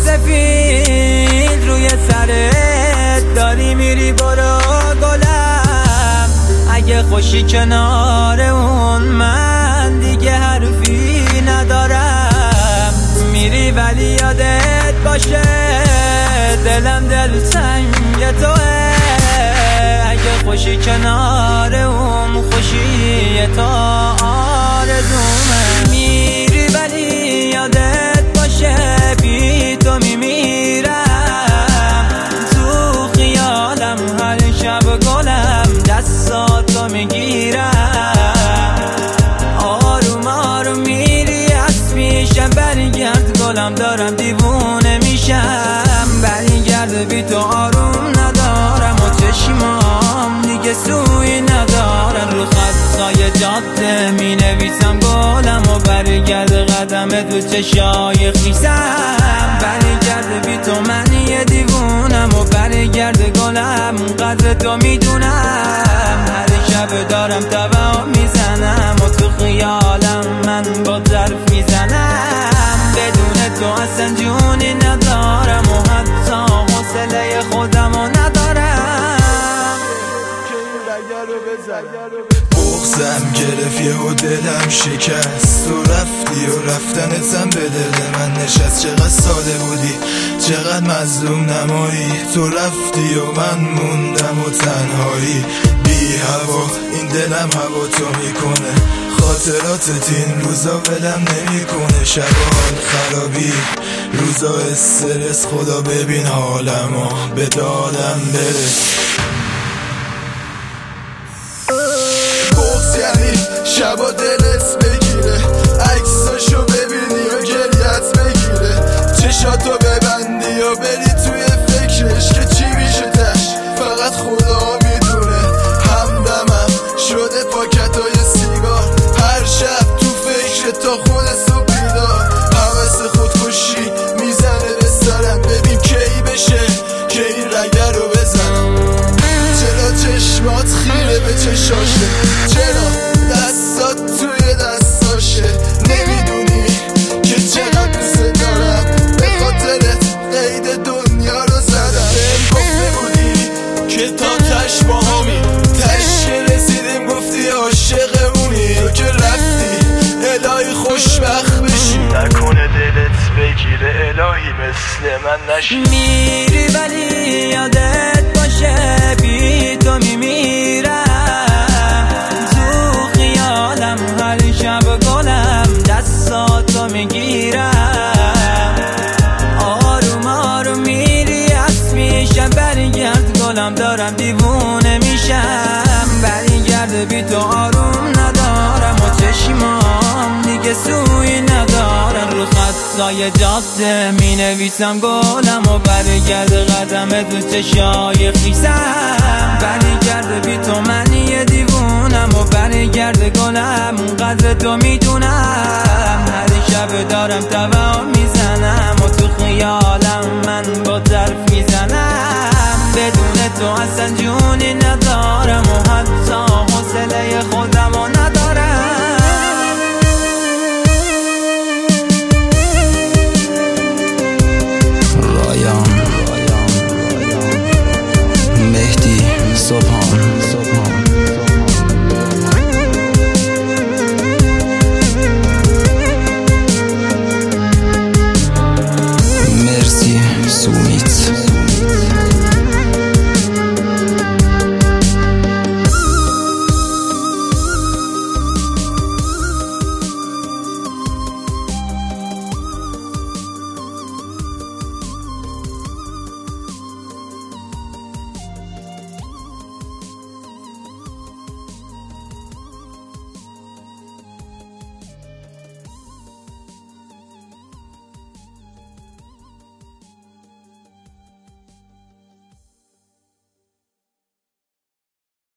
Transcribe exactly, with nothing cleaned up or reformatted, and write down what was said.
سفید روی سرت داری میری برو گلم، اگه خوشی کنار اون من دیگه حرفی ندارم. میری ولی یادت باشه دلم دل سنگ توه، اگه خوشی کنار اون خوشی تو آرزومه. میری ولی یادت باشه بی تو میمیرم، تو خیالم هر شب گلم دستاتو میگیرم. آروم آروم میری از میشم، برگرد گلم دارم دیوونه میشم. برگرد بی تو آروم ندارم و چشمام دیگه سوی ندارم. رو خطای جاده می نویسم گلم و برگرد قدم تو چشای خیسم. برگرد بی تو من یه دیوونم و برگرد گلم قدر تو میدونم. هر شب دارم توهم میزنم و تو خیالم من با ظرف میزنم. بدون تو اصلا جونی ندارم و حتی حوصله خودمو ندارم. بغضم گرفت و دلم شکست، تو رفتی و رفتنتم به دل من نشست. چقدر ساده بودی چقدر مظلوم نمایی، تو رفتی و من موندم و تنهایی. بی هوا این دلم هوا تو میکنه، خاطراتت این روزا ولم نمیکنه. شبان خرابی روزا استرس، خدا ببین حالمو به دادم برس. بغض یعنی شبا دلت بگیره، عکساشو ببینی و گریت بگیره، چشاتو ببندی و بری توی فکرش که چی میشه تش فقط خدا میدونه. همدمم شده پاکتای سیگار، هر شب تو فکر تا خود صبح بیدار. حوث خودکشی میزنه به سرم، ببین کی بشه که این رگه رو بزنم. چرا چشمات خیره به چشاشه، چرا دستات توی دستاشه، نمیدونی که چقدر دوست دارم، به خاطرت قید دنیا رو زدم. بهم گفته بودی که تا تش با همی تش رسیدیم، گفتی عاشق اونی، تو که رفتی الهی خوشبخت بشی، نکنه دلت بگیره الهی مثل من نشی. میری ولی یادت باشه بی تو میمیرم، تو خیالم هر شب گلم دستاتو میگیرم. آروم آروم میری از میشم، برگرد گلم دارم دیوونه میشم. برگرد بی تو آروم ندارم و چشمام دیگه سوی ندارم. رو خطای جاده می نویسم گلم و برگرد قدم تو چشای خیسم. برگرد بی تو من یه دیوونم و برگرد گلم قدر تو میدونم. هر شب دارم توهم میزنم و تو خیالم من با ظرف میزنم. بدون تو اصلا جونی ندارم